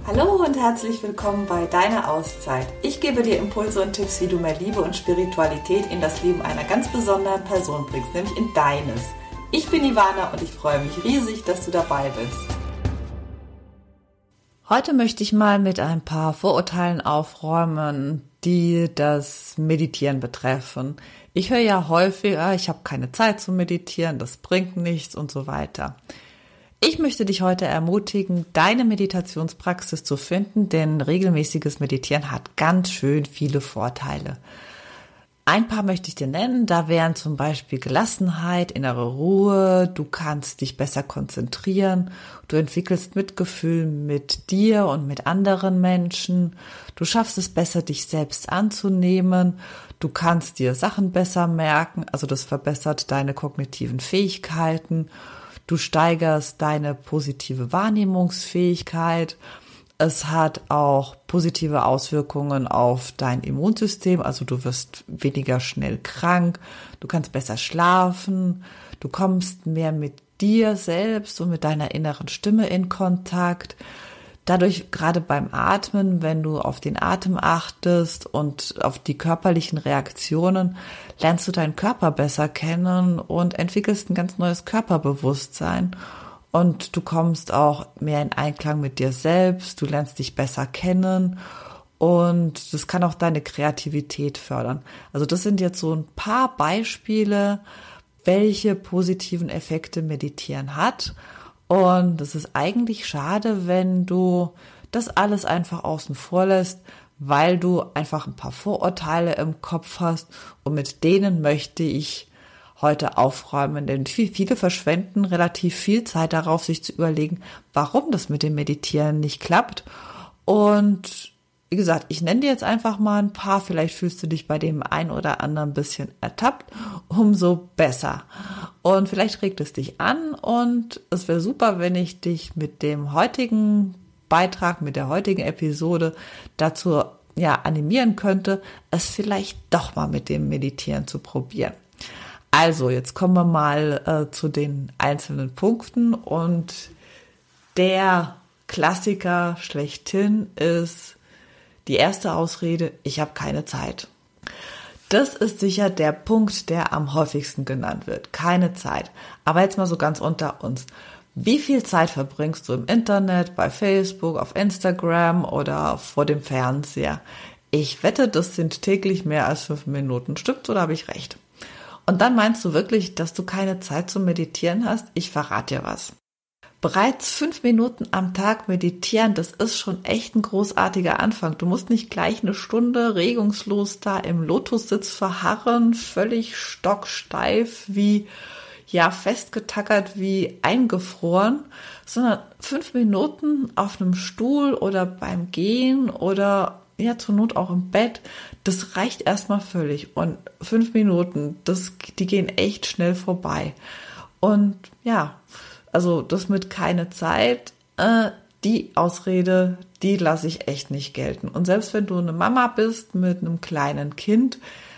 Hallo und herzlich willkommen bei Deiner Auszeit. Ich gebe dir Impulse und Tipps, wie du mehr Liebe und Spiritualität in das Leben einer ganz besonderen Person bringst, nämlich in deines. Ich bin Ivana und ich freue mich riesig, dass du dabei bist. Heute möchte ich mal mit ein paar Vorurteilen aufräumen, die das Meditieren betreffen. Ich höre ja häufiger, ich habe keine Zeit zu meditieren, das bringt nichts und so weiter. Ich möchte dich heute ermutigen, deine Meditationspraxis zu finden, denn regelmäßiges Meditieren hat ganz schön viele Vorteile. Ein paar möchte ich dir nennen, da wären zum Beispiel Gelassenheit, innere Ruhe, du kannst dich besser konzentrieren, du entwickelst Mitgefühl mit dir und mit anderen Menschen, du schaffst es besser, dich selbst anzunehmen, du kannst dir Sachen besser merken, also das verbessert deine kognitiven Fähigkeiten, du steigerst deine positive Wahrnehmungsfähigkeit. Es hat auch positive Auswirkungen auf dein Immunsystem, also du wirst weniger schnell krank, du kannst besser schlafen, du kommst mehr mit dir selbst und mit deiner inneren Stimme in Kontakt. Dadurch, gerade beim Atmen, wenn du auf den Atem achtest und auf die körperlichen Reaktionen, lernst du deinen Körper besser kennen und entwickelst ein ganz neues Körperbewusstsein. Und du kommst auch mehr in Einklang mit dir selbst, du lernst dich besser kennen und das kann auch deine Kreativität fördern. Also das sind jetzt so ein paar Beispiele, welche positiven Effekte Meditieren hat. Und es ist eigentlich schade, wenn du das alles einfach außen vor lässt, weil du einfach ein paar Vorurteile im Kopf hast und mit denen möchte ich heute aufräumen, denn viele verschwenden relativ viel Zeit darauf, sich zu überlegen, warum das mit dem Meditieren nicht klappt. Und wie gesagt, ich nenne dir jetzt einfach mal ein paar, vielleicht fühlst du dich bei dem einen oder anderen ein bisschen ertappt, umso besser. Und vielleicht regt es dich an und es wäre super, wenn ich dich mit dem heutigen Beitrag, mit der heutigen Episode dazu animieren könnte, es vielleicht doch mal mit dem Meditieren zu probieren. Also, jetzt kommen wir mal zu den einzelnen Punkten und der Klassiker schlechthin ist die erste Ausrede, ich habe keine Zeit. Das ist sicher der Punkt, der am häufigsten genannt wird, keine Zeit. Aber jetzt mal so ganz unter uns. Wie viel Zeit verbringst du im Internet, bei Facebook, auf Instagram oder vor dem Fernseher? Ich wette, das sind täglich mehr als 5 Minuten. Stimmt's oder habe ich recht? Und dann meinst du wirklich, dass du keine Zeit zum Meditieren hast? Ich verrate dir was. Bereits 5 Minuten am Tag meditieren, das ist schon echt ein großartiger Anfang. Du musst nicht gleich eine Stunde regungslos da im Lotussitz verharren, völlig stocksteif, festgetackert wie eingefroren, sondern 5 Minuten auf einem Stuhl oder beim Gehen oder zur Not auch im Bett, das reicht erstmal völlig. Und 5 Minuten, die gehen echt schnell vorbei. Und also das mit keine Zeit, die Ausrede, die lasse ich echt nicht gelten. Und selbst wenn du eine Mama bist mit einem kleinen Kind,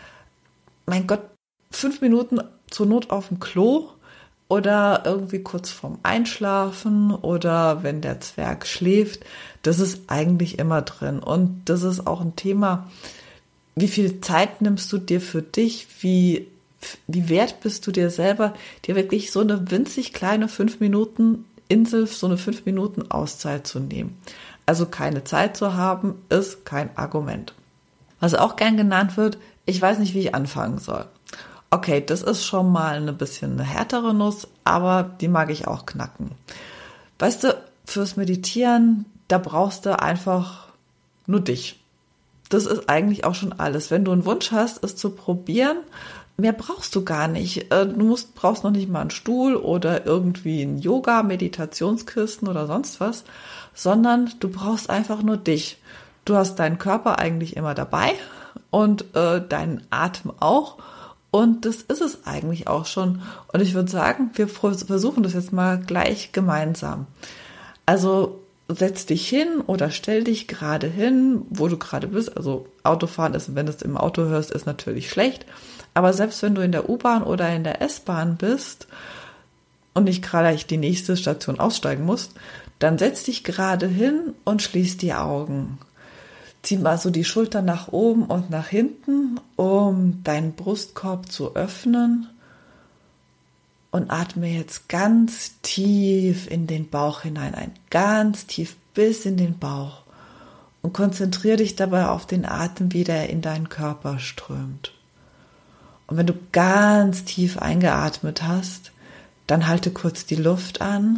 mein Gott, 5 Minuten zur Not auf dem Klo oder irgendwie kurz vorm Einschlafen oder wenn der Zwerg schläft, das ist eigentlich immer drin. Und das ist auch ein Thema, wie viel Zeit nimmst du dir für dich, wie wert bist du dir selber, dir wirklich so eine winzig kleine 5 Minuten Insel, so eine 5 Minuten Auszeit zu nehmen. Also keine Zeit zu haben, ist kein Argument. Was auch gern genannt wird, ich weiß nicht, wie ich anfangen soll. Okay, das ist schon mal ein bisschen eine härtere Nuss, aber die mag ich auch knacken. Weißt du, fürs Meditieren, da brauchst du einfach nur dich. Das ist eigentlich auch schon alles. Wenn du einen Wunsch hast, es zu probieren, mehr brauchst du gar nicht. Du brauchst noch nicht mal einen Stuhl oder irgendwie ein Yoga, Meditationskissen oder sonst was, sondern du brauchst einfach nur dich. Du hast deinen Körper eigentlich immer dabei und deinen Atem auch. Und das ist es eigentlich auch schon. Und ich würde sagen, wir versuchen das jetzt mal gleich gemeinsam. Also setz dich hin oder stell dich gerade hin, wo du gerade bist. Also Autofahren ist, wenn du es im Auto hörst, ist natürlich schlecht. Aber selbst wenn du in der U-Bahn oder in der S-Bahn bist, und nicht gerade die nächste Station aussteigen musst, dann setz dich gerade hin und schließ die Augen. Zieh mal so die Schultern nach oben und nach hinten, um deinen Brustkorb zu öffnen und atme jetzt ganz tief in den Bauch hinein ein, ganz tief bis in den Bauch und konzentriere dich dabei auf den Atem, wie der in deinen Körper strömt. Und wenn du ganz tief eingeatmet hast, dann halte kurz die Luft an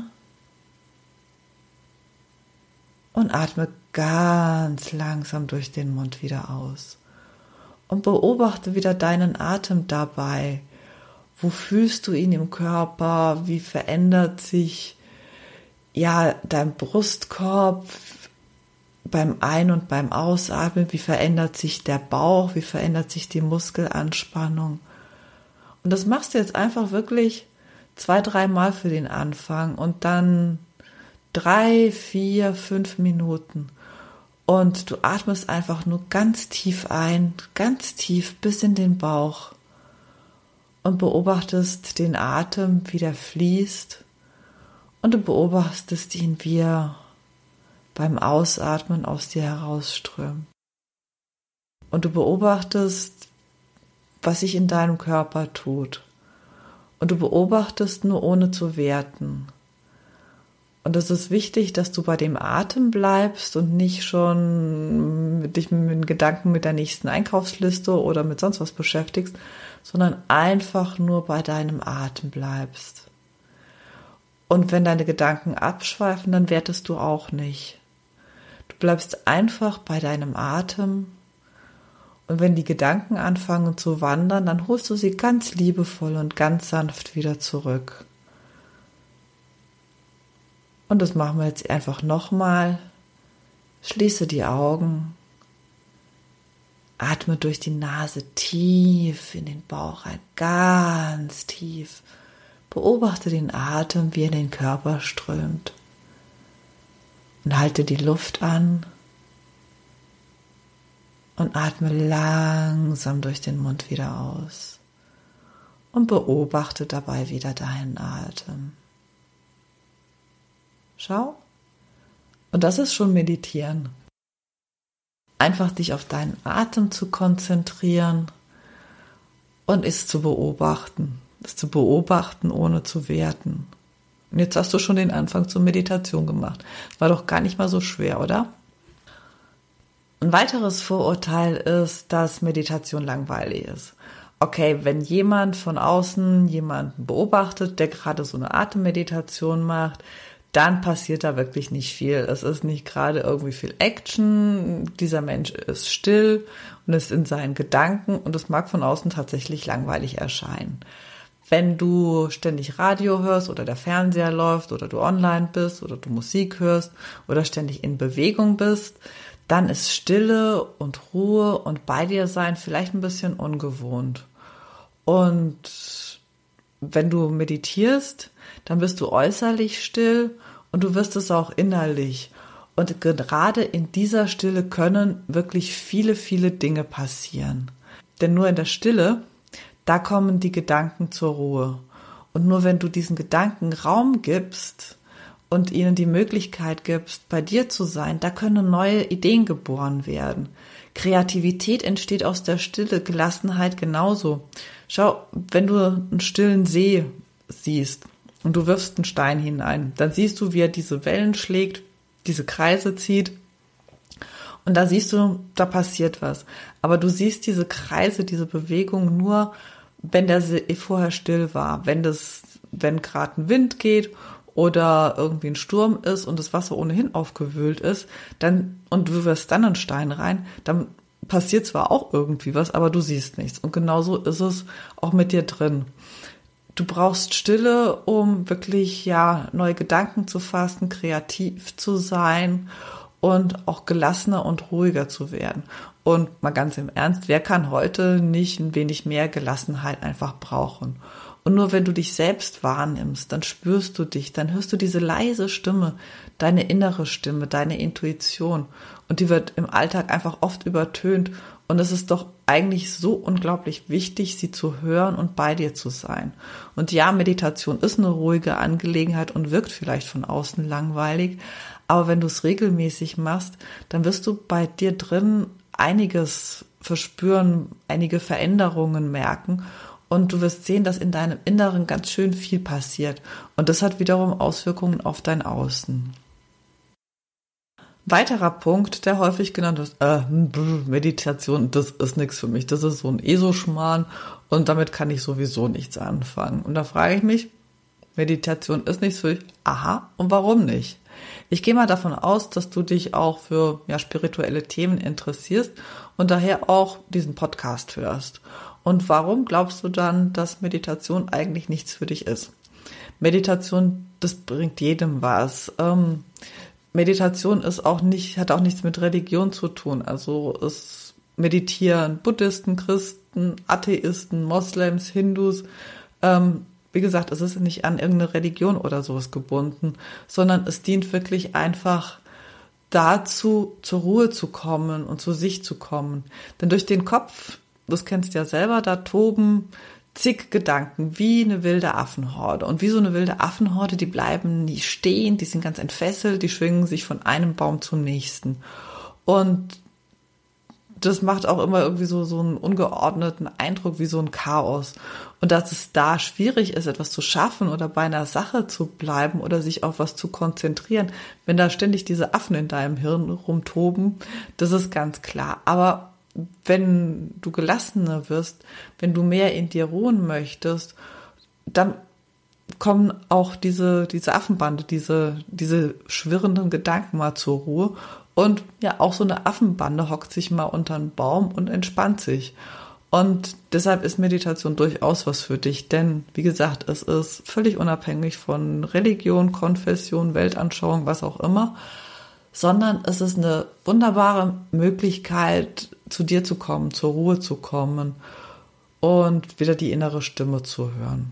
und atme ganz langsam durch den Mund wieder aus. Und beobachte wieder deinen Atem dabei. Wo fühlst du ihn im Körper? Wie verändert sich dein Brustkorb beim Ein- und beim Ausatmen? Wie verändert sich der Bauch? Wie verändert sich die Muskelanspannung? Und das machst du jetzt einfach wirklich 2-3 Mal für den Anfang und dann 3, 4, 5 Minuten. Und du atmest einfach nur ganz tief ein, ganz tief bis in den Bauch und beobachtest den Atem, wie der fließt, und du beobachtest ihn, wie er beim Ausatmen aus dir herausströmt. Und du beobachtest, was sich in deinem Körper tut. Und du beobachtest nur ohne zu werten. Und es ist wichtig, dass du bei dem Atem bleibst und nicht schon dich mit den Gedanken mit der nächsten Einkaufsliste oder mit sonst was beschäftigst, sondern einfach nur bei deinem Atem bleibst. Und wenn deine Gedanken abschweifen, dann wertest du auch nicht. Du bleibst einfach bei deinem Atem. Und wenn die Gedanken anfangen zu wandern, dann holst du sie ganz liebevoll und ganz sanft wieder zurück. Und das machen wir jetzt einfach nochmal. Schließe die Augen. Atme durch die Nase tief in den Bauch rein, ganz tief. Beobachte den Atem, wie er in den Körper strömt. Und halte die Luft an. Und atme langsam durch den Mund wieder aus. Und beobachte dabei wieder deinen Atem. Schau. Und das ist schon Meditieren. Einfach dich auf deinen Atem zu konzentrieren und es zu beobachten. Es zu beobachten, ohne zu werten. Und jetzt hast du schon den Anfang zur Meditation gemacht. War doch gar nicht mal so schwer, oder? Ein weiteres Vorurteil ist, dass Meditation langweilig ist. Okay, wenn jemand von außen jemanden beobachtet, der gerade so eine Atemmeditation macht, dann passiert da wirklich nicht viel. Es ist nicht gerade irgendwie viel Action. Dieser Mensch ist still und ist in seinen Gedanken und es mag von außen tatsächlich langweilig erscheinen. Wenn du ständig Radio hörst oder der Fernseher läuft oder du online bist oder du Musik hörst oder ständig in Bewegung bist, dann ist Stille und Ruhe und bei dir sein vielleicht ein bisschen ungewohnt. Und wenn du meditierst, dann bist du äußerlich still und du wirst es auch innerlich. Und gerade in dieser Stille können wirklich viele, viele Dinge passieren. Denn nur in der Stille, da kommen die Gedanken zur Ruhe. Und nur wenn du diesen Gedanken Raum gibst und ihnen die Möglichkeit gibst, bei dir zu sein, da können neue Ideen geboren werden. Kreativität entsteht aus der Stille, Gelassenheit genauso. Schau, wenn du einen stillen See siehst und du wirfst einen Stein hinein, dann siehst du, wie er diese Wellen schlägt, diese Kreise zieht und da siehst du, da passiert was. Aber du siehst diese Kreise, diese Bewegung nur, wenn der See vorher still war, wenn gerade ein Wind geht oder irgendwie ein Sturm ist und das Wasser ohnehin aufgewühlt ist, dann und du wirfst dann einen Stein rein, dann passiert zwar auch irgendwie was, aber du siehst nichts. Und genauso ist es auch mit dir drin. Du brauchst Stille, um wirklich neue Gedanken zu fassen, kreativ zu sein und auch gelassener und ruhiger zu werden. Und mal ganz im Ernst, wer kann heute nicht ein wenig mehr Gelassenheit einfach brauchen? Und nur wenn du dich selbst wahrnimmst, dann spürst du dich, dann hörst du diese leise Stimme, deine innere Stimme, deine Intuition. Und die wird im Alltag einfach oft übertönt Und es ist doch eigentlich so unglaublich wichtig, sie zu hören und bei dir zu sein. Und ja, Meditation ist eine ruhige Angelegenheit und wirkt vielleicht von außen langweilig. Aber wenn du es regelmäßig machst, dann wirst du bei dir drin einiges verspüren, einige Veränderungen merken. Und du wirst sehen, dass in deinem Inneren ganz schön viel passiert. Und das hat wiederum Auswirkungen auf dein Außen. Weiterer Punkt, der häufig genannt wird, Meditation, das ist nichts für mich. Das ist so ein ESO-Schmarrn und damit kann ich sowieso nichts anfangen. Und da frage ich mich, Meditation ist nichts für dich? Aha, und warum nicht? Ich gehe mal davon aus, dass du dich auch für spirituelle Themen interessierst und daher auch diesen Podcast hörst. Und warum glaubst du dann, dass Meditation eigentlich nichts für dich ist? Meditation, das bringt jedem was. Meditation hat auch nichts mit Religion zu tun. Also es meditieren Buddhisten, Christen, Atheisten, Moslems, Hindus. Wie gesagt, es ist nicht an irgendeine Religion oder sowas gebunden, sondern es dient wirklich einfach dazu, zur Ruhe zu kommen und zu sich zu kommen. Denn durch den Kopf, das kennst du ja selber, da toben zig Gedanken, wie eine wilde Affenhorde. Und wie so eine wilde Affenhorde, die bleiben nie stehen, die sind ganz entfesselt, die schwingen sich von einem Baum zum nächsten. Und das macht auch immer irgendwie so einen ungeordneten Eindruck, wie so ein Chaos. Und dass es da schwierig ist, etwas zu schaffen oder bei einer Sache zu bleiben oder sich auf was zu konzentrieren, wenn da ständig diese Affen in deinem Hirn rumtoben, das ist ganz klar. Aber wenn du gelassener wirst, wenn du mehr in dir ruhen möchtest, dann kommen auch diese Affenbande, diese schwirrenden Gedanken mal zur Ruhe. Und ja, auch so eine Affenbande hockt sich mal unter einen Baum und entspannt sich. Und deshalb ist Meditation durchaus was für dich. Denn, wie gesagt, es ist völlig unabhängig von Religion, Konfession, Weltanschauung, was auch immer, sondern es ist eine wunderbare Möglichkeit, zu dir zu kommen, zur Ruhe zu kommen und wieder die innere Stimme zu hören.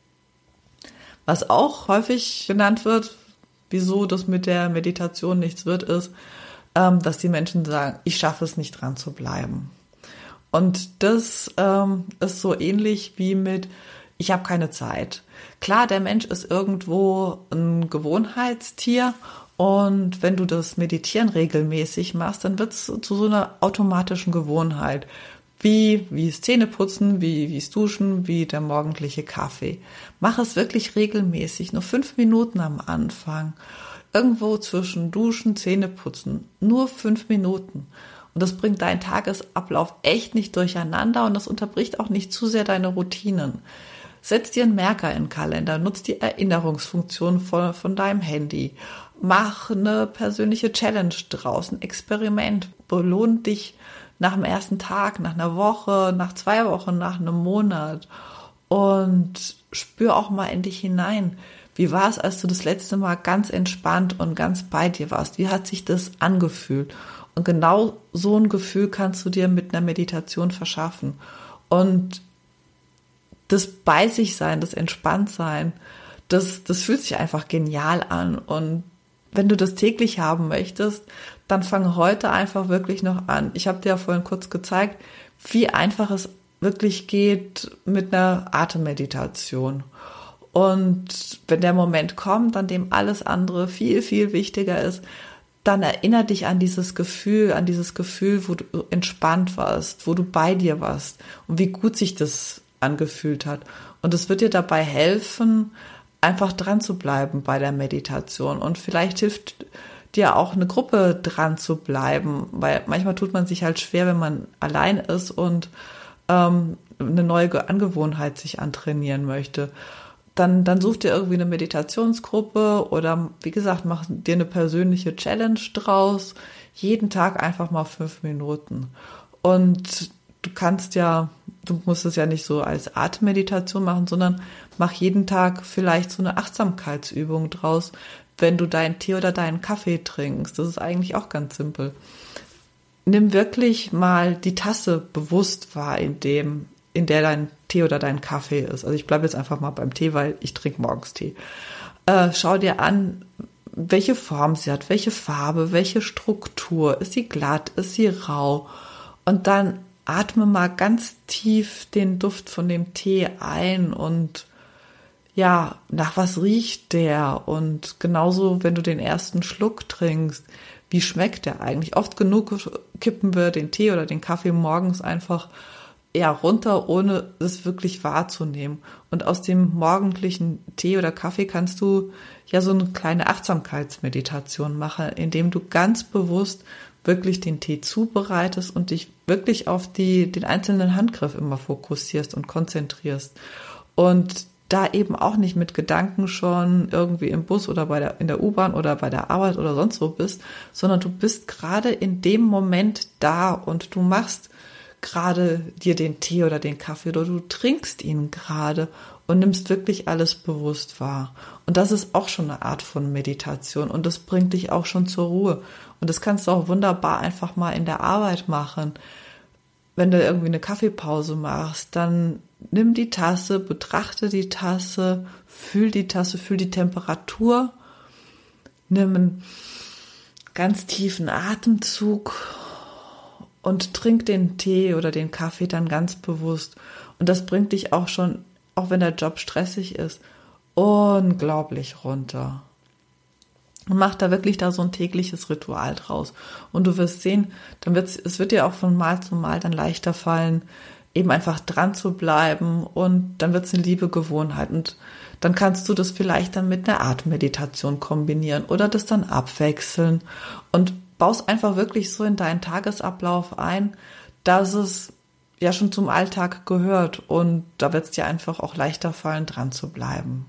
Was auch häufig genannt wird, wieso das mit der Meditation nichts wird, ist, dass die Menschen sagen, ich schaffe es nicht dran zu bleiben. Und das ist so ähnlich wie mit, ich habe keine Zeit. Klar, der Mensch ist irgendwo ein Gewohnheitstier und wenn du das Meditieren regelmäßig machst, dann wird es zu so einer automatischen Gewohnheit. Wie es Zähneputzen, wie es Duschen, wie der morgendliche Kaffee. Mach es wirklich regelmäßig, nur 5 Minuten am Anfang. Irgendwo zwischen Duschen, Zähneputzen, nur 5 Minuten. Und das bringt deinen Tagesablauf echt nicht durcheinander und das unterbricht auch nicht zu sehr deine Routinen. Setz dir einen Merker in den Kalender, nutz die Erinnerungsfunktion von deinem Handy. Mach eine persönliche Challenge draus, ein Experiment. Belohn dich nach dem ersten Tag, nach einer Woche, nach 2 Wochen, nach einem Monat. Und spür auch mal in dich hinein. Wie war es, als du das letzte Mal ganz entspannt und ganz bei dir warst? Wie hat sich das angefühlt? Und genau so ein Gefühl kannst du dir mit einer Meditation verschaffen. Und das bei sich sein, das Entspanntsein, das fühlt sich einfach genial an. Und wenn du das täglich haben möchtest, dann fang heute einfach wirklich noch an. Ich habe dir ja vorhin kurz gezeigt, wie einfach es wirklich geht mit einer Atemmeditation. Und wenn der Moment kommt, an dem alles andere viel, viel wichtiger ist, dann erinnere dich an dieses Gefühl, wo du entspannt warst, wo du bei dir warst und wie gut sich das angefühlt hat. Und es wird dir dabei helfen, einfach dran zu bleiben bei der Meditation. Und vielleicht hilft dir auch eine Gruppe dran zu bleiben, weil manchmal tut man sich halt schwer, wenn man allein ist und eine neue Angewohnheit sich antrainieren möchte. Dann such dir irgendwie eine Meditationsgruppe oder wie gesagt, mach dir eine persönliche Challenge draus. Jeden Tag einfach mal 5 Minuten. Und du musst es ja nicht so als Atemmeditation machen, sondern mach jeden Tag vielleicht so eine Achtsamkeitsübung draus, wenn du deinen Tee oder deinen Kaffee trinkst. Das ist eigentlich auch ganz simpel. Nimm wirklich mal die Tasse bewusst wahr, in der dein Tee oder dein Kaffee ist. Also ich bleibe jetzt einfach mal beim Tee, weil ich trinke morgens Tee. Schau dir an, welche Form sie hat, welche Farbe, welche Struktur. Ist sie glatt, ist sie rau? Und dann atme mal ganz tief den Duft von dem Tee ein und ja, nach was riecht der? Und genauso, wenn du den ersten Schluck trinkst, wie schmeckt der eigentlich? Oft genug kippen wir den Tee oder den Kaffee morgens einfach runter, ohne es wirklich wahrzunehmen. Und aus dem morgendlichen Tee oder Kaffee kannst du ja so eine kleine Achtsamkeitsmeditation machen, indem du ganz bewusst wirklich den Tee zubereitest und dich wirklich auf den einzelnen Handgriff immer fokussierst und konzentrierst. Und da eben auch nicht mit Gedanken schon irgendwie im Bus oder in der U-Bahn oder bei der Arbeit oder sonst wo bist, sondern du bist gerade in dem Moment da und du machst gerade dir den Tee oder den Kaffee oder du trinkst ihn gerade und nimmst wirklich alles bewusst wahr. Und das ist auch schon eine Art von Meditation und das bringt dich auch schon zur Ruhe. Und das kannst du auch wunderbar einfach mal in der Arbeit machen. Wenn du irgendwie eine Kaffeepause machst, dann nimm die Tasse, betrachte die Tasse, fühl die Temperatur, nimm einen ganz tiefen Atemzug und trink den Tee oder den Kaffee dann ganz bewusst. Und das bringt dich auch schon, auch wenn der Job stressig ist, unglaublich runter. Und mach da wirklich so ein tägliches Ritual draus. Und du wirst sehen, es wird dir auch von Mal zu Mal dann leichter fallen, eben einfach dran zu bleiben und dann wird es eine liebe Gewohnheit. Und dann kannst du das vielleicht dann mit einer Atemmeditation kombinieren oder das dann abwechseln und baust einfach wirklich so in deinen Tagesablauf ein, dass es ja schon zum Alltag gehört und da wird es dir einfach auch leichter fallen, dran zu bleiben.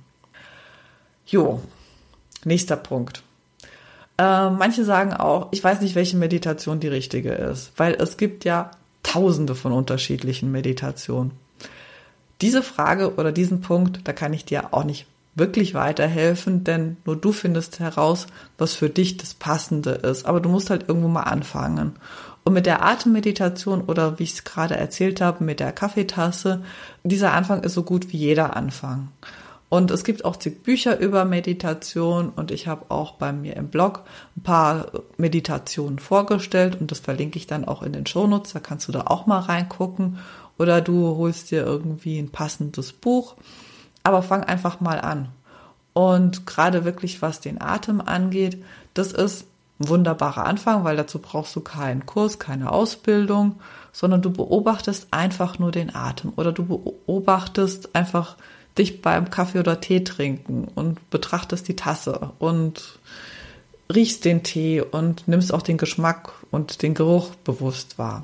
Jo, nächster Punkt. Manche sagen auch, ich weiß nicht, welche Meditation die richtige ist, weil es gibt ja Tausende von unterschiedlichen Meditationen. Diese Frage oder diesen Punkt, da kann ich dir auch nicht wirklich weiterhelfen, denn nur du findest heraus, was für dich das Passende ist. Aber du musst halt irgendwo mal anfangen. Und mit der Atemmeditation oder wie ich es gerade erzählt habe, mit der Kaffeetasse, dieser Anfang ist so gut wie jeder Anfang. Und es gibt auch zig Bücher über Meditation und ich habe auch bei mir im Blog ein paar Meditationen vorgestellt und das verlinke ich dann auch in den Shownotes, da kannst du da auch mal reingucken oder du holst dir irgendwie ein passendes Buch, aber fang einfach mal an. Und gerade wirklich, was den Atem angeht, das ist ein wunderbarer Anfang, weil dazu brauchst du keinen Kurs, keine Ausbildung, sondern du beobachtest einfach nur den Atem oder du beobachtest einfach dich beim Kaffee oder Tee trinken und betrachtest die Tasse und riechst den Tee und nimmst auch den Geschmack und den Geruch bewusst wahr.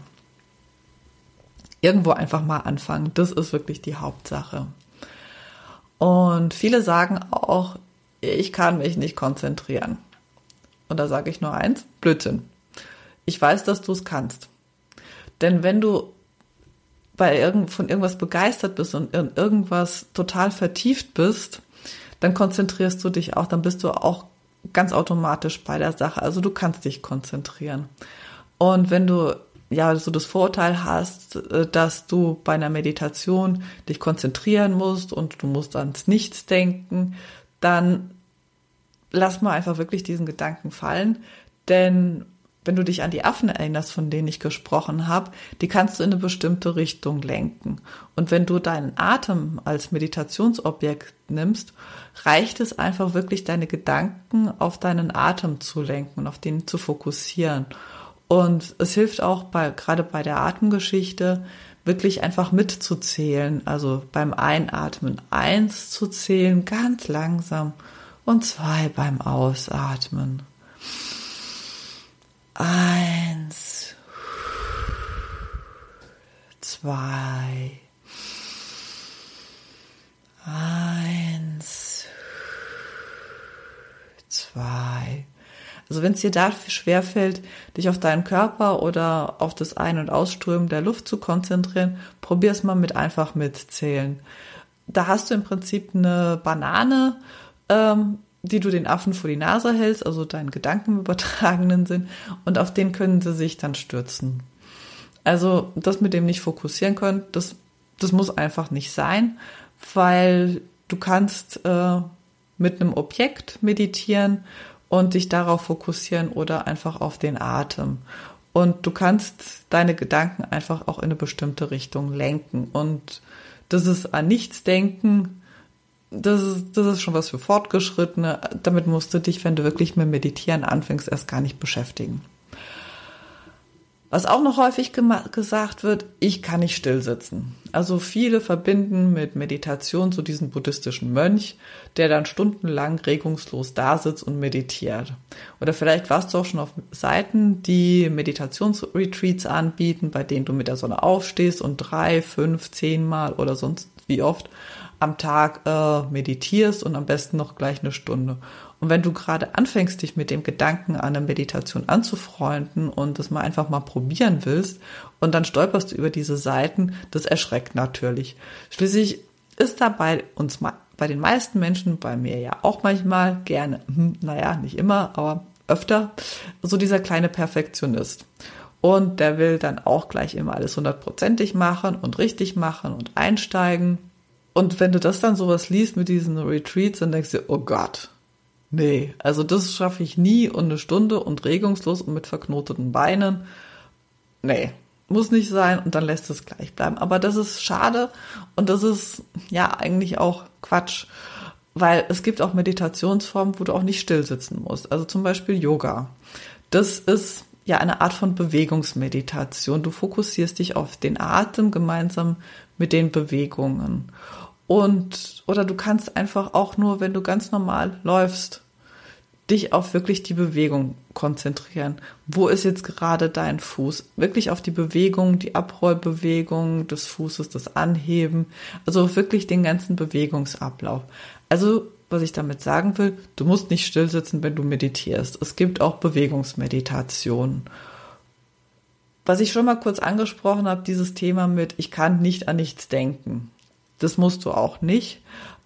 Irgendwo einfach mal anfangen, das ist wirklich die Hauptsache. Und viele sagen auch, ich kann mich nicht konzentrieren. Und da sage ich nur eins, Blödsinn. Ich weiß, dass du es kannst. Denn wenn du von irgendwas begeistert bist und in irgendwas total vertieft bist, dann konzentrierst du dich auch, dann bist du auch ganz automatisch bei der Sache. Also du kannst dich konzentrieren. Und wenn du ja so das Vorurteil hast, dass du bei einer Meditation dich konzentrieren musst und du musst ans Nichts denken, dann lass mal einfach wirklich diesen Gedanken fallen, denn wenn du dich an die Affen erinnerst, von denen ich gesprochen habe, die kannst du in eine bestimmte Richtung lenken. Und wenn du deinen Atem als Meditationsobjekt nimmst, reicht es einfach wirklich, deine Gedanken auf deinen Atem zu lenken und auf den zu fokussieren. Und es hilft auch gerade bei der Atemgeschichte, wirklich einfach mitzuzählen. Also beim Einatmen 1 zu zählen, ganz langsam, und 2 beim Ausatmen. 1, 2, 1, 2. Also wenn es dir dafür schwerfällt, dich auf deinen Körper oder auf das Ein- und Ausströmen der Luft zu konzentrieren, probier es mal einfach mitzählen. Da hast du im Prinzip eine Banane, die du den Affen vor die Nase hältst, also deinen Gedanken im übertragenen Sinn, und auf den können sie sich dann stürzen. Also das mit dem nicht fokussieren können, das muss einfach nicht sein, weil du kannst mit einem Objekt meditieren und dich darauf fokussieren oder einfach auf den Atem. Und du kannst deine Gedanken einfach auch in eine bestimmte Richtung lenken. Und das ist an nichts denken, das ist schon was für Fortgeschrittene. Damit musst du dich, wenn du wirklich mit Meditieren anfängst, erst gar nicht beschäftigen. Was auch noch häufig gesagt wird, ich kann nicht still sitzen. Also viele verbinden mit Meditation so diesen buddhistischen Mönch, der dann stundenlang regungslos da sitzt und meditiert. Oder vielleicht warst du auch schon auf Seiten, die Meditationsretreats anbieten, bei denen du mit der Sonne aufstehst und 3, 5, 10 Mal oder sonst wie oft am Tag meditierst und am besten noch gleich eine Stunde. Und wenn du gerade anfängst, dich mit dem Gedanken an eine Meditation anzufreunden und das mal einfach mal probieren willst und dann stolperst du über diese Seiten, das erschreckt natürlich. Schließlich ist da bei den meisten Menschen, bei mir ja auch manchmal gerne, nicht immer, aber öfter, so dieser kleine Perfektionist. Und der will dann auch gleich immer alles 100%ig machen und richtig machen und einsteigen. Und wenn du das dann sowas liest mit diesen Retreats, dann denkst du, oh Gott, nee, also das schaffe ich nie und eine Stunde und regungslos und mit verknoteten Beinen. Nee, muss nicht sein und dann lässt es gleich bleiben. Aber das ist schade und das ist ja eigentlich auch Quatsch, weil es gibt auch Meditationsformen, wo du auch nicht still sitzen musst. Also zum Beispiel Yoga. Das ist ja eine Art von Bewegungsmeditation. Du fokussierst dich auf den Atem gemeinsam mit den Bewegungen. Oder du kannst einfach auch nur, wenn du ganz normal läufst, dich auf wirklich die Bewegung konzentrieren. Wo ist jetzt gerade dein Fuß? Wirklich auf die Bewegung, die Abrollbewegung des Fußes, das Anheben, also wirklich den ganzen Bewegungsablauf. Also, was ich damit sagen will, du musst nicht still sitzen, wenn du meditierst. Es gibt auch Bewegungsmeditationen. Was ich schon mal kurz angesprochen habe, dieses Thema mit, ich kann nicht an nichts denken. Das musst du auch nicht.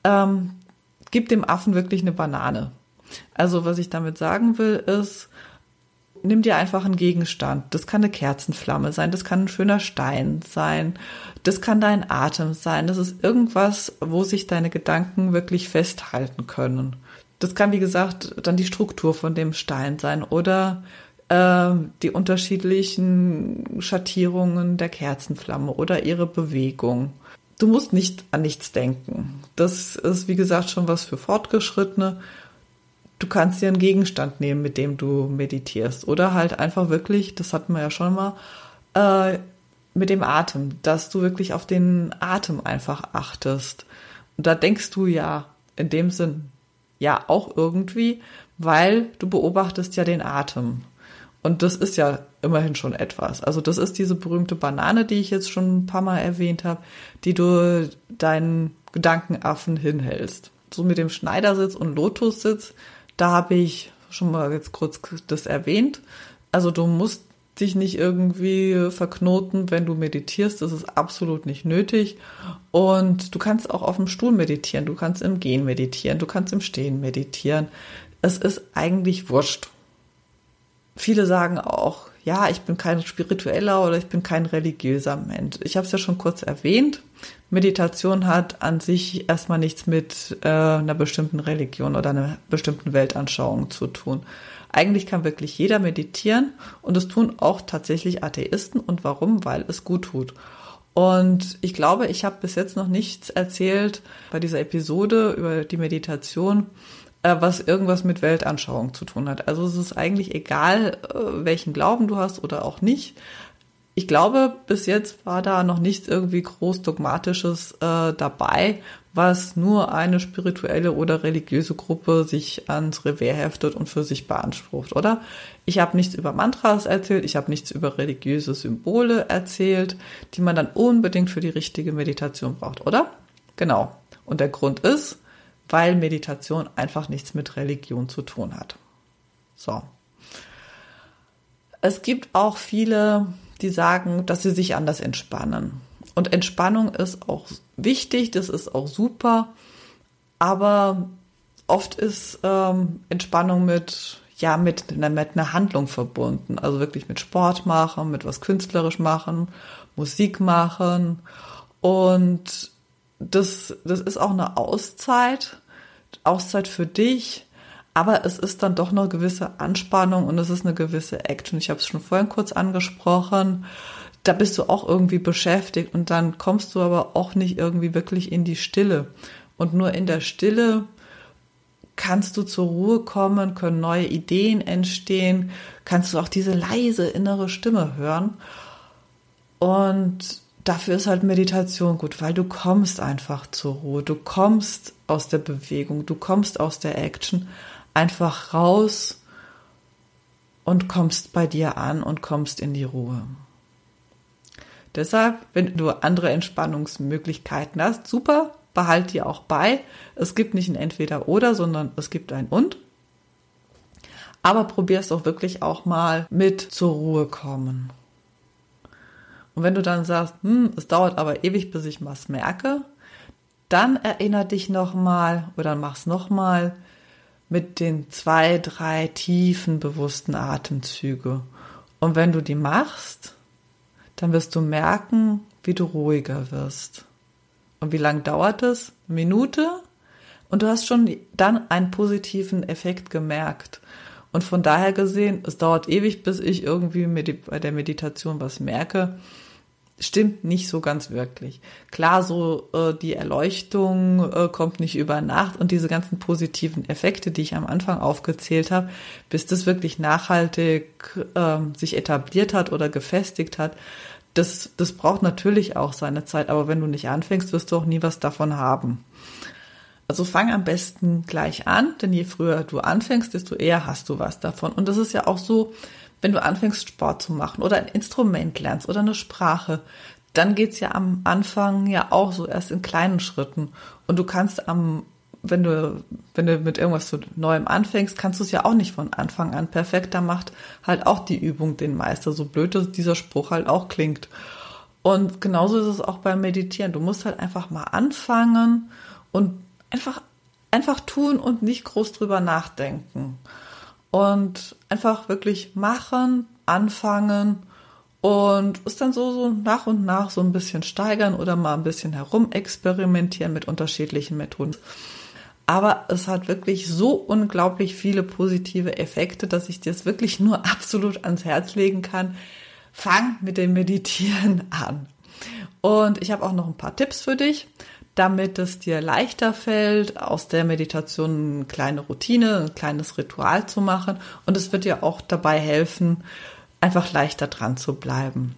Gib dem Affen wirklich eine Banane. Also was ich damit sagen will, ist, nimm dir einfach einen Gegenstand. Das kann eine Kerzenflamme sein, das kann ein schöner Stein sein, das kann dein Atem sein, das ist irgendwas, wo sich deine Gedanken wirklich festhalten können. Das kann, wie gesagt, dann die Struktur von dem Stein sein oder die unterschiedlichen Schattierungen der Kerzenflamme oder ihre Bewegung. Du musst nicht an nichts denken. Das ist, wie gesagt, schon was für Fortgeschrittene. Du kannst dir einen Gegenstand nehmen, mit dem du meditierst. Oder halt einfach wirklich, das hatten wir ja schon mal, mit dem Atem, dass du wirklich auf den Atem einfach achtest. Und da denkst du ja in dem Sinn ja auch irgendwie, weil du beobachtest ja den Atem. Und das ist ja immerhin schon etwas. Also das ist diese berühmte Banane, die ich jetzt schon ein paar Mal erwähnt habe, die du deinen Gedankenaffen hinhältst. So mit dem Schneidersitz und Lotussitz, da habe ich schon mal jetzt kurz das erwähnt. Also du musst dich nicht irgendwie verknoten, wenn du meditierst. Das ist absolut nicht nötig. Und du kannst auch auf dem Stuhl meditieren, du kannst im Gehen meditieren, du kannst im Stehen meditieren. Es ist eigentlich wurscht. Viele sagen auch, ja, ich bin kein spiritueller oder ich bin kein religiöser Mensch. Ich habe es ja schon kurz erwähnt. Meditation hat an sich erstmal nichts mit einer bestimmten Religion oder einer bestimmten Weltanschauung zu tun. Eigentlich kann wirklich jeder meditieren und es tun auch tatsächlich Atheisten. Und warum? Weil es gut tut. Und ich glaube, ich habe bis jetzt noch nichts erzählt bei dieser Episode über die Meditation, was irgendwas mit Weltanschauung zu tun hat. Also es ist eigentlich egal, welchen Glauben du hast oder auch nicht. Ich glaube, bis jetzt war da noch nichts irgendwie groß Dogmatisches dabei, was nur eine spirituelle oder religiöse Gruppe sich ans Revier heftet und für sich beansprucht, oder? Ich habe nichts über Mantras erzählt, ich habe nichts über religiöse Symbole erzählt, die man dann unbedingt für die richtige Meditation braucht, oder? Genau. Und der Grund ist, weil Meditation einfach nichts mit Religion zu tun hat. So. Es gibt auch viele, die sagen, dass sie sich anders entspannen. Und Entspannung ist auch wichtig, das ist auch super, aber oft ist Entspannung mit einer Handlung verbunden. Also wirklich mit Sport machen, mit was künstlerisch machen, Musik machen. Und das ist auch eine Auszeit für dich, Aber es ist dann doch eine gewisse Anspannung und es ist eine gewisse Action. Ich habe es schon vorhin kurz angesprochen. Da bist du auch irgendwie beschäftigt und dann kommst du aber auch nicht irgendwie wirklich in die Stille. Und nur in der Stille kannst du zur Ruhe kommen, können neue Ideen entstehen, kannst du auch diese leise innere Stimme hören. Und dafür ist halt Meditation gut, weil du kommst einfach zur Ruhe, du kommst aus der Bewegung, du kommst aus der Action einfach raus und kommst bei dir an und kommst in die Ruhe. Deshalb, wenn du andere Entspannungsmöglichkeiten hast, super, behalt die auch bei. Es gibt nicht ein Entweder-Oder, sondern es gibt ein Und. Aber probier es doch wirklich auch mal mit zur Ruhe kommen. Und wenn du dann sagst, es dauert aber ewig, bis ich was merke, dann erinnere dich nochmal oder mach's nochmal mit den 2, 3 tiefen, bewussten Atemzüge. Und wenn du die machst, dann wirst du merken, wie du ruhiger wirst. Und wie lange dauert es? 1 Minute? Und du hast schon dann einen positiven Effekt gemerkt. Und von daher gesehen, es dauert ewig, bis ich irgendwie bei der Meditation was merke. Stimmt nicht so ganz wirklich. Klar, so die Erleuchtung kommt nicht über Nacht und diese ganzen positiven Effekte, die ich am Anfang aufgezählt habe, bis das wirklich nachhaltig sich etabliert hat oder gefestigt hat, das braucht natürlich auch seine Zeit, aber wenn du nicht anfängst, wirst du auch nie was davon haben. Also fang am besten gleich an, denn je früher du anfängst, desto eher hast du was davon. Und das ist ja auch so, wenn du anfängst, Sport zu machen oder ein Instrument lernst oder eine Sprache, dann geht's ja am Anfang ja auch so erst in kleinen Schritten. Und du kannst wenn du mit irgendwas so Neuem anfängst, kannst du es ja auch nicht von Anfang an perfekt. Da macht halt auch die Übung den Meister, so blöd dass dieser Spruch halt auch klingt. Und genauso ist es auch beim Meditieren. Du musst halt einfach mal anfangen und einfach tun und nicht groß drüber nachdenken. Und einfach wirklich machen, anfangen und es dann so nach und nach so ein bisschen steigern oder mal ein bisschen herumexperimentieren mit unterschiedlichen Methoden. Aber es hat wirklich so unglaublich viele positive Effekte, dass ich dir es wirklich nur absolut ans Herz legen kann. Fang mit dem Meditieren an. Und ich habe auch noch ein paar Tipps für dich, damit es dir leichter fällt, aus der Meditation eine kleine Routine, ein kleines Ritual zu machen. Und es wird dir auch dabei helfen, einfach leichter dran zu bleiben.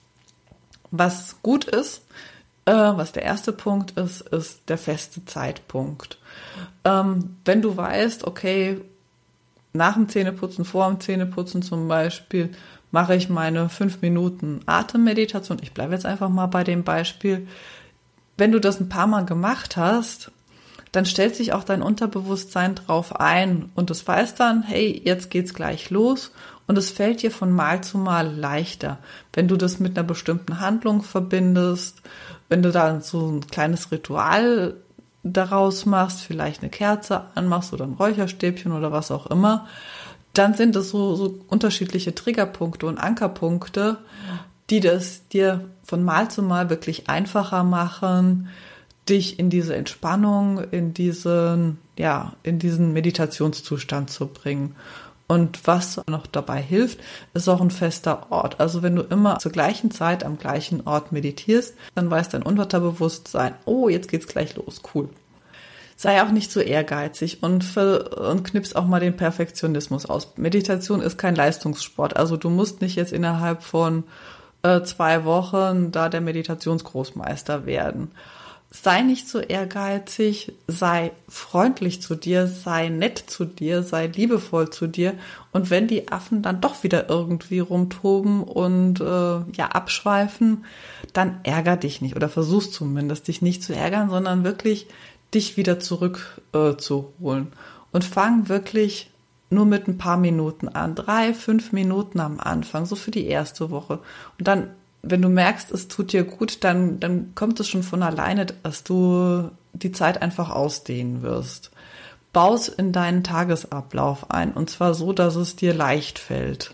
Was gut ist, was der erste Punkt ist der feste Zeitpunkt. Wenn du weißt, okay, nach dem Zähneputzen, vor dem Zähneputzen zum Beispiel, mache ich meine 5 Minuten Atemmeditation. Ich bleibe jetzt einfach mal bei dem Beispiel. Wenn du das ein paar Mal gemacht hast, dann stellt sich auch dein Unterbewusstsein drauf ein und es weiß dann, hey, jetzt geht's gleich los und es fällt dir von Mal zu Mal leichter. Wenn du das mit einer bestimmten Handlung verbindest, wenn du dann so ein kleines Ritual daraus machst, vielleicht eine Kerze anmachst oder ein Räucherstäbchen oder was auch immer, dann sind es so unterschiedliche Triggerpunkte und Ankerpunkte, die das dir von Mal zu Mal wirklich einfacher machen, dich in diese Entspannung, in diesen Meditationszustand zu bringen. Und was noch dabei hilft, ist auch ein fester Ort. Also wenn du immer zur gleichen Zeit am gleichen Ort meditierst, dann weiß dein Unterbewusstsein, oh, jetzt geht's gleich los, cool. Sei auch nicht zu ehrgeizig und knips auch mal den Perfektionismus aus. Meditation ist kein Leistungssport. Also du musst nicht jetzt innerhalb von 2 Wochen da der Meditationsgroßmeister werden. Sei nicht so ehrgeizig, sei freundlich zu dir, sei nett zu dir, sei liebevoll zu dir. Und wenn die Affen dann doch wieder irgendwie rumtoben und abschweifen, dann ärger dich nicht oder versuch's zumindest, dich nicht zu ärgern, sondern wirklich dich wieder zurück zu holen. Und fang wirklich nur mit ein paar Minuten an, 3, 5 Minuten am Anfang, so für die erste Woche. Und dann, wenn du merkst, es tut dir gut, dann kommt es schon von alleine, dass du die Zeit einfach ausdehnen wirst. Baus in deinen Tagesablauf ein und zwar so, dass es dir leicht fällt.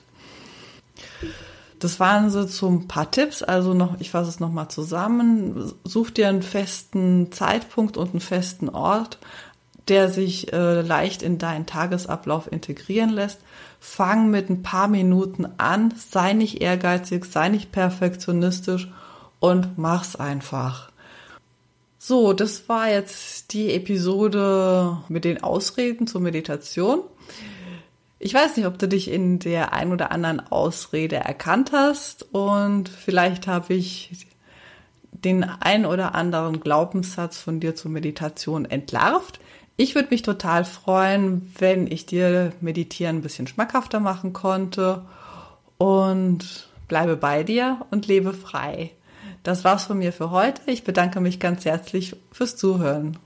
Das waren so ein paar Tipps, also ich fasse es nochmal zusammen. Such dir einen festen Zeitpunkt und einen festen Ort, der sich leicht in deinen Tagesablauf integrieren lässt. Fang mit ein paar Minuten an, sei nicht ehrgeizig, sei nicht perfektionistisch und mach's einfach. So, das war jetzt die Episode mit den Ausreden zur Meditation. Ich weiß nicht, ob du dich in der ein oder anderen Ausrede erkannt hast und vielleicht habe ich den ein oder anderen Glaubenssatz von dir zur Meditation entlarvt. Ich würde mich total freuen, wenn ich dir Meditieren ein bisschen schmackhafter machen konnte und bleibe bei dir und lebe frei. Das war's von mir für heute. Ich bedanke mich ganz herzlich fürs Zuhören.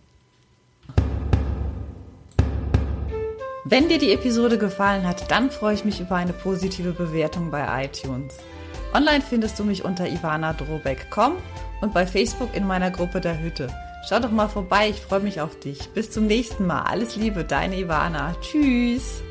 Wenn dir die Episode gefallen hat, dann freue ich mich über eine positive Bewertung bei iTunes. Online findest du mich unter ivanadrobeck.com und bei Facebook in meiner Gruppe der Hütte. Schau doch mal vorbei, ich freue mich auf dich. Bis zum nächsten Mal. Alles Liebe, deine Ivana. Tschüss.